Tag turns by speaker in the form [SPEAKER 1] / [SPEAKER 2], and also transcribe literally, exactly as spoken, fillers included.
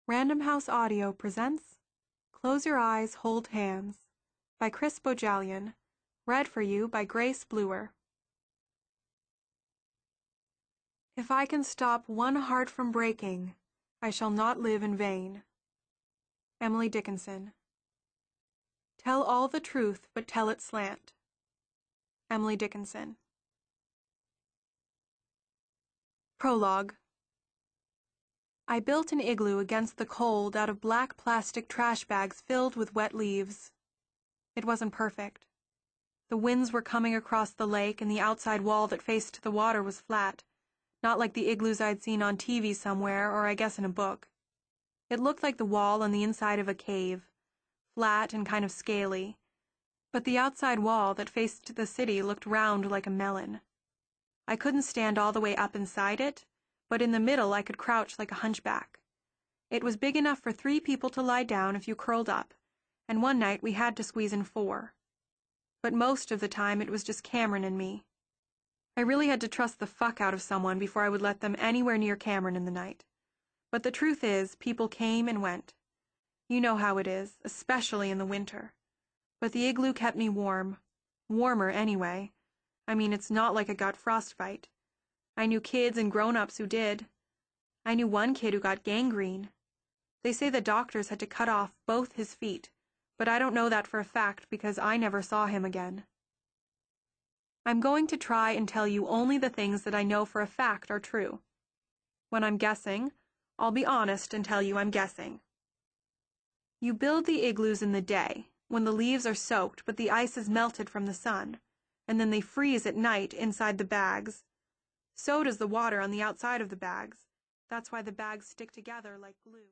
[SPEAKER 1] Random House Audio presents Close Your Eyes, Hold Hands by Chris Bojalian, read for you by Grace Bluer. If I can stop one heart from breaking, I shall not live in vain. Emily Dickinson. Tell all the truth, but tell it slant. Emily Dickinson. Prologue. I built an igloo against the cold out of black plastic trash bags filled with wet leaves. It wasn't perfect. The winds were coming across the lake, and the outside wall that faced the water was flat, not like the igloos I'd seen on T V somewhere, or I guess in a book. It looked like the wall on the inside of a cave, flat and kind of scaly, but the outside wall that faced the city looked round like a melon. I couldn't stand all the way up inside it, but in the middle I could crouch like a hunchback. It was big enough for three people to lie down if you curled up, and one night we had to squeeze in four. But most of the time it was just Cameron and me. I really had to trust the fuck out of someone before I would let them anywhere near Cameron in the night. But the truth is, people came and went. You know how it is, especially in the winter. But the igloo kept me warm. Warmer, anyway. I mean, it's not like I got frostbite. I knew kids and grown-ups who did. I knew one kid who got gangrene. They say the doctors had to cut off both his feet, but I don't know that for a fact because I never saw him again. I'm going to try and tell you only the things that I know for a fact are true. When I'm guessing, I'll be honest and tell you I'm guessing. You build the igloos in the day, when the leaves are soaked but the ice is melted from the sun, and then they freeze at night inside the bags. So does the water on the outside of the bags. That's why the bags stick together like glue.